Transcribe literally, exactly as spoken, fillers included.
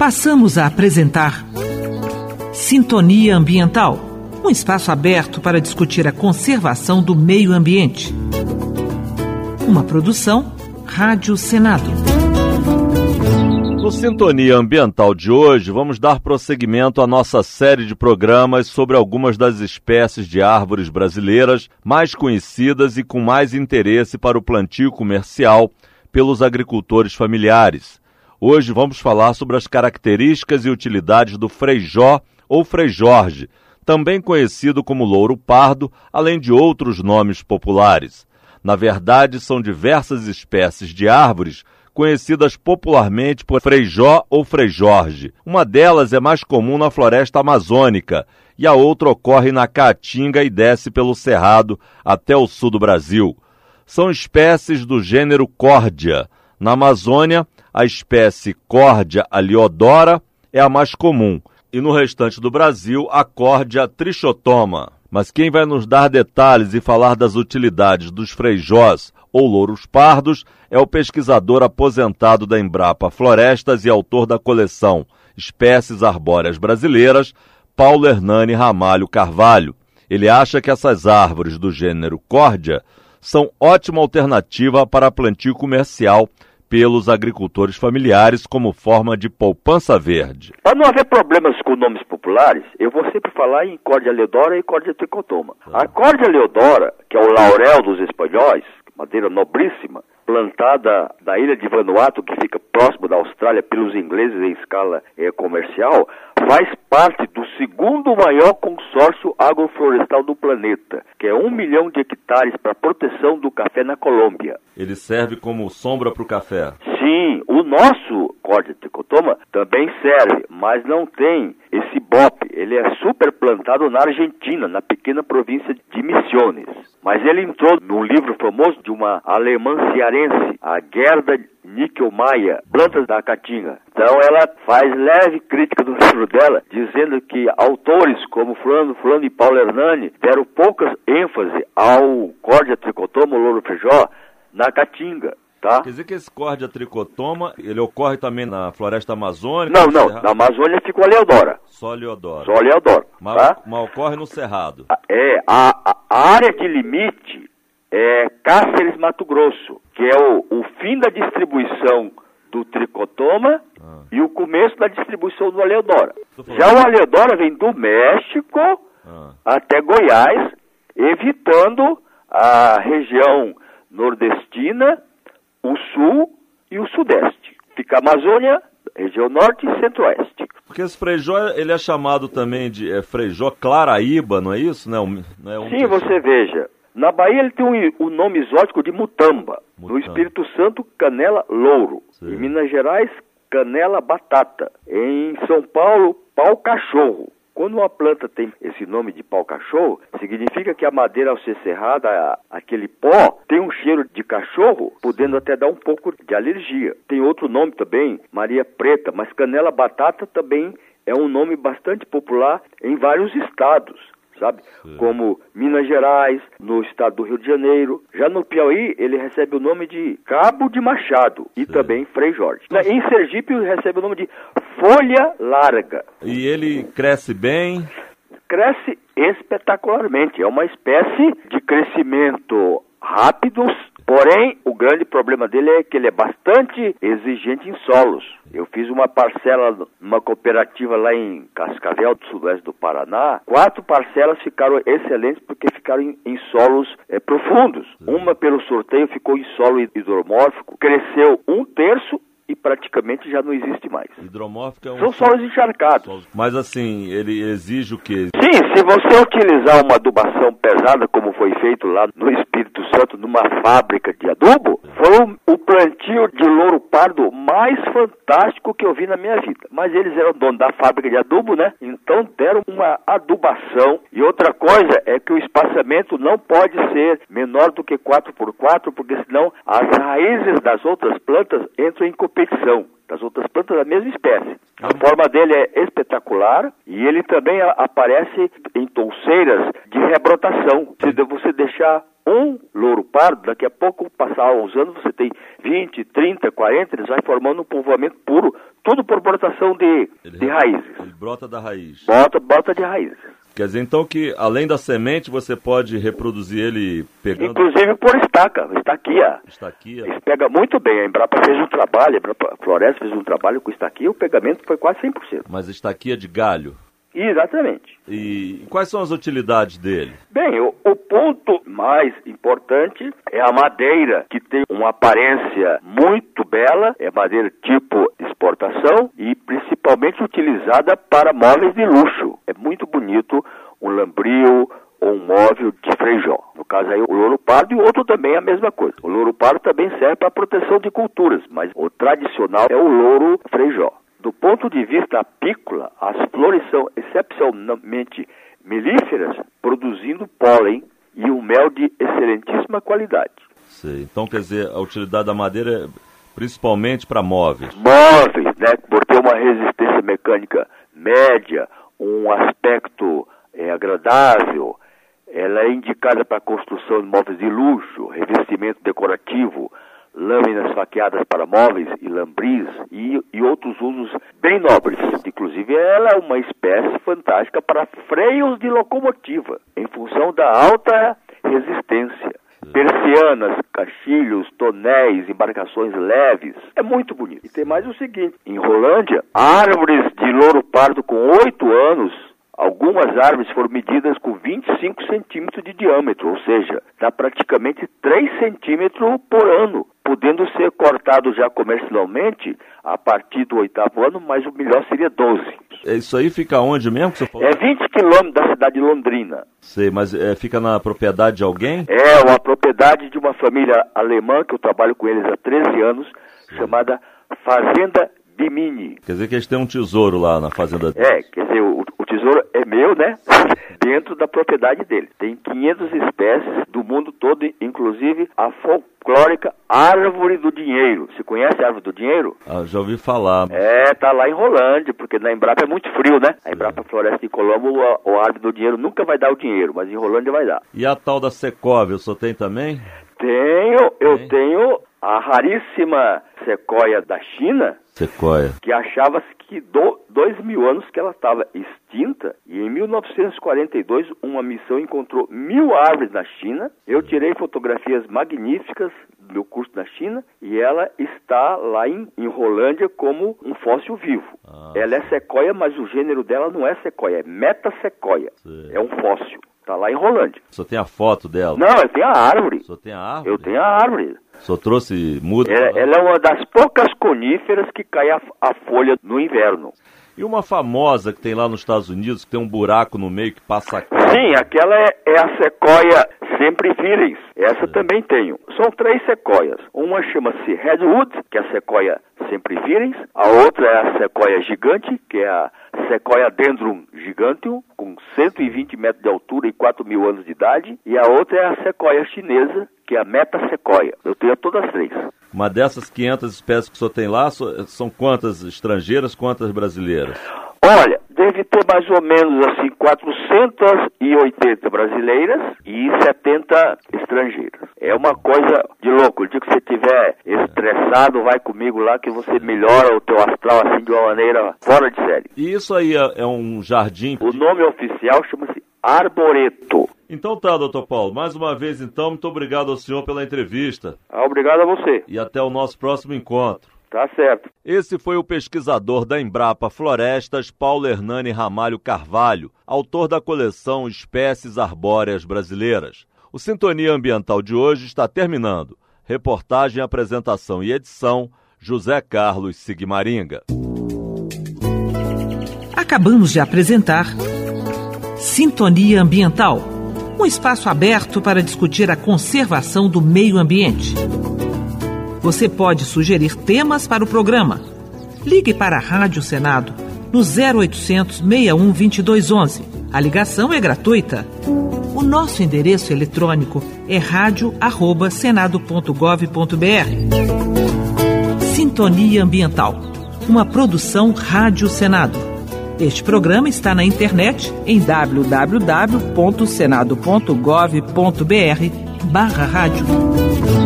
Passamos a apresentar Sintonia Ambiental, um espaço aberto para discutir a conservação do meio ambiente. Uma produção Rádio Senado. No Sintonia Ambiental de hoje, vamos dar prosseguimento à nossa série de programas sobre algumas das espécies de árvores brasileiras mais conhecidas e com mais interesse para o plantio comercial pelos agricultores familiares. Hoje vamos falar sobre as características e utilidades do freijó ou freijorge, também conhecido como louro pardo, além de outros nomes populares. Na verdade, são diversas espécies de árvores conhecidas popularmente por freijó ou freijorge. Uma delas é mais comum na floresta amazônica e a outra ocorre na Caatinga e desce pelo Cerrado até o sul do Brasil. São espécies do gênero Córdia. Na Amazônia, a espécie Córdia aleodora é a mais comum, e no restante do Brasil, a Córdia trichotoma. Mas quem vai nos dar detalhes e falar das utilidades dos freijós ou louros pardos é o pesquisador aposentado da Embrapa Florestas e autor da coleção Espécies Arbóreas Brasileiras, Paulo Hernani Ramalho Carvalho. Ele acha que essas árvores do gênero Córdia são ótima alternativa para plantio comercial pelos agricultores familiares como forma de poupança verde. Para não haver problemas com nomes populares, eu vou sempre falar em Córdia aleodora e Córdia tricotoma. Ah. A Córdia aleodora, que é o laurel dos espanhóis, madeira nobríssima, plantada na ilha de Vanuatu, que fica próximo da Austrália, pelos ingleses em escala eh, comercial, faz parte do segundo maior consórcio agroflorestal do planeta, que é um milhão de hectares para proteção do café na Colômbia. Ele serve como sombra para o café? Sim, o nosso Córdia tricotoma também serve, mas não tem esse bope. Ele é super plantado na Argentina, na pequena província de Misiones. Mas ele entrou num livro famoso de uma alemã cearense, a Gerda Nickelmeier, Plantas da Caatinga. Então ela faz leve crítica no livro dela, dizendo que autores como Fulano, Fulano e Paulo Hernani deram pouca ênfase ao Córdia tricotoma, o louro feijó, na Caatinga. Tá? Quer dizer que esse Córdia tricotoma, ele ocorre também na floresta amazônica? Não, não, Cerrado? Na Amazônia fica o aleodora. Só aleodora. Só aleodora, mas, tá? mas ocorre no Cerrado. É, a, a área de limite é Cáceres, Mato Grosso, que é o, o fim da distribuição do tricotoma ah. e o começo da distribuição do aleodora. Já o aleodora vem do México ah. até Goiás, evitando a região nordestina, o sul e o sudeste. Fica a Amazônia, região norte e centro-oeste. Porque esse freijó, ele é chamado também de é, freijó claraíba, não é isso? Não é um, não é um Sim, você veja. Na Bahia ele tem o um, um nome exótico de mutamba. Mutamba. No Espírito Santo, canela louro. Sim. Em Minas Gerais, canela batata. Em São Paulo, pau cachorro. Quando uma planta tem esse nome de pau-cachorro, significa que a madeira, ao ser serrada, aquele pó, tem um cheiro de cachorro, podendo até dar um pouco de alergia. Tem outro nome também, Maria Preta, mas canela batata também é um nome bastante popular em vários estados, sabe? Sim. Como Minas Gerais, no estado do Rio de Janeiro. Já no Piauí, ele recebe o nome de Cabo de Machado e Sim. também Frei Jorge. Nossa. Em Sergipe, ele recebe o nome de Folha Larga. E ele cresce bem? Cresce espetacularmente. É uma espécie de crescimento rápido, porém, o grande problema dele é que ele é bastante exigente em solos. Eu fiz uma parcela numa cooperativa lá em Cascavel, do sudoeste do Paraná. Quatro parcelas ficaram excelentes porque ficaram em, em solos é, profundos. Uma, pelo sorteio, ficou em solo hidromórfico, cresceu um terço e praticamente já não existe mais. Hidromórfico é um... São solos encharcados. Mas assim, ele exige o quê? Sim, se você utilizar uma adubação pesada, como foi feito lá no Espírito Santo, numa fábrica de adubo, foi o plantio de louro pardo mais fantástico que eu vi na minha vida. Mas eles eram donos da fábrica de adubo, né? Então deram uma adubação. E outra coisa é que o espaçamento não pode ser menor do que quatro por quatro, porque senão as raízes das outras plantas entram em competição das outras plantas da mesma espécie. A forma dele é espetacular e ele também a, aparece em touceiras de rebrotação. Se você deixar um louro pardo, daqui a pouco, passar uns anos, você tem vinte, trinta, quarenta, eles vai formando um povoamento puro, tudo por brotação de, ele, de raízes. Ele brota da raiz. Bota, bota de raízes. Quer dizer, então, que além da semente, você pode reproduzir ele pegando... Inclusive por estaca, estaquia. Estaquia. Isso pega muito bem, a Embrapa fez um trabalho, a Embrapa Floresta fez um trabalho com estaquia, o pegamento foi quase cem por cento. Mas estaquia de galho? Exatamente. E quais são as utilidades dele? Bem, o, o ponto mais importante é a madeira, que tem uma aparência muito bela, é madeira tipo exportação e principalmente utilizada para móveis de luxo. É muito bonito um lambril ou um móvel de freijó. No caso aí o louro pardo, e o outro também é a mesma coisa. O louro pardo também serve para proteção de culturas, mas o tradicional é o louro freijó. Do ponto de vista apícola, as flores são excepcionalmente melíferas, produzindo pólen e um mel de excelentíssima qualidade. Sei. Então, quer dizer, a utilidade da madeira é principalmente para móveis. Móveis, né? Por ter uma resistência mecânica média, um aspecto é, agradável, ela é indicada para a construção de móveis de luxo, revestimento decorativo, lâminas faqueadas para móveis e lambris e, e outros usos bem nobres. Inclusive, ela é uma espécie fantástica para freios de locomotiva, em função da alta resistência. Persianas, caixilhos, tonéis, embarcações leves. É muito bonito. E tem mais o seguinte, em Rolândia, árvores de louro pardo com oito anos, algumas árvores foram medidas com vinte e cinco centímetros de diâmetro, ou seja, dá praticamente três centímetros por ano, podendo ser cortado já comercialmente a partir do oitavo ano, mas o melhor seria doze. Isso aí fica onde mesmo que você falou? É vinte quilômetros da cidade de Londrina. Sei, mas é, fica na propriedade de alguém? É uma propriedade de uma família alemã, que eu trabalho com eles há treze anos, Sim. chamada Fazenda Bimini. Quer dizer que eles têm um tesouro lá na fazenda deles. É, quer dizer, o, o tesouro é meu, né? Dentro da propriedade dele. Tem quinhentas espécies do mundo todo, inclusive a folclórica árvore do dinheiro. Você conhece a árvore do dinheiro? Ah, já ouvi falar. É, tá lá em Rolândia, porque na Embrapa é muito frio, né? A Embrapa Floresta de Colombo, a, a árvore do dinheiro nunca vai dar o dinheiro, mas em Rolândia vai dar. E a tal da secóvia, o senhor tem também? Tenho, eu tem? tenho a raríssima sequoia da China, sequoia, que achava-se que do, dois mil anos que ela estava extinta, e em mil novecentos e quarenta e dois uma missão encontrou mil árvores na China. Eu tirei fotografias magníficas do meu curso na China e ela está lá em, em Rolândia como um fóssil vivo. Ah. Ela é sequoia, mas o gênero dela não é sequoia, é metasequoia. Sim. É um fóssil. Está lá em Rolândia. O senhor tem a foto dela? Não, eu tenho a árvore. O senhor tem a árvore? Eu tenho a árvore. O senhor trouxe muda? Ela, ela é uma das poucas coníferas que cai a, a folha no inverno. E uma famosa que tem lá nos Estados Unidos, que tem um buraco no meio que passa a cara. Sim, aquela é, é a sequoia sempervirens. Essa é. também tenho. São três sequoias. Uma chama-se Redwood, que é a sequoia sempervirens. A outra é a sequoia gigante, que é a Sequoia dendron giganteum, com cento e vinte metros de altura e quatro mil anos de idade. E a outra é a sequoia chinesa, que é a metasequoia. Eu tenho todas as três. Uma dessas quinhentas espécies que o senhor tem lá, são quantas estrangeiras, quantas brasileiras? Olha, deve ter mais ou menos assim quatrocentas e oitenta brasileiras e setenta estrangeiras. É uma coisa de louco. O dia que você estiver estressado, vai comigo lá que você melhora o teu astral assim de uma maneira fora de série. E isso aí é, é um jardim? O nome oficial chama-se arboreto. Então tá, doutor Paulo. Mais uma vez, então, muito obrigado ao senhor pela entrevista. Ah, obrigado a você. E até o nosso próximo encontro. Tá certo. Esse foi o pesquisador da Embrapa Florestas, Paulo Hernani Ramalho Carvalho, autor da coleção Espécies Arbóreas Brasileiras. O Sintonia Ambiental de hoje está terminando. Reportagem, apresentação e edição, José Carlos Sigmaringa. Acabamos de apresentar Sintonia Ambiental, um espaço aberto para discutir a conservação do meio ambiente. Você pode sugerir temas para o programa. Ligue para a Rádio Senado no zero oitocentos, seis um, dois dois um um. A ligação é gratuita. O nosso endereço eletrônico é rádio arroba senado ponto gov ponto br. Sintonia Ambiental, uma produção Rádio Senado. Este programa está na internet em w w w ponto senado ponto gov ponto b r barra rádio.